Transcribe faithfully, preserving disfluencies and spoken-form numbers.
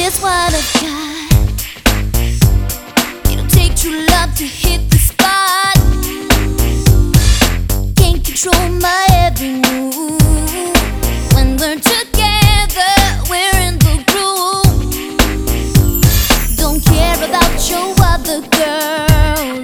is what I've got. It'll take true love to hit the spot. Can't control my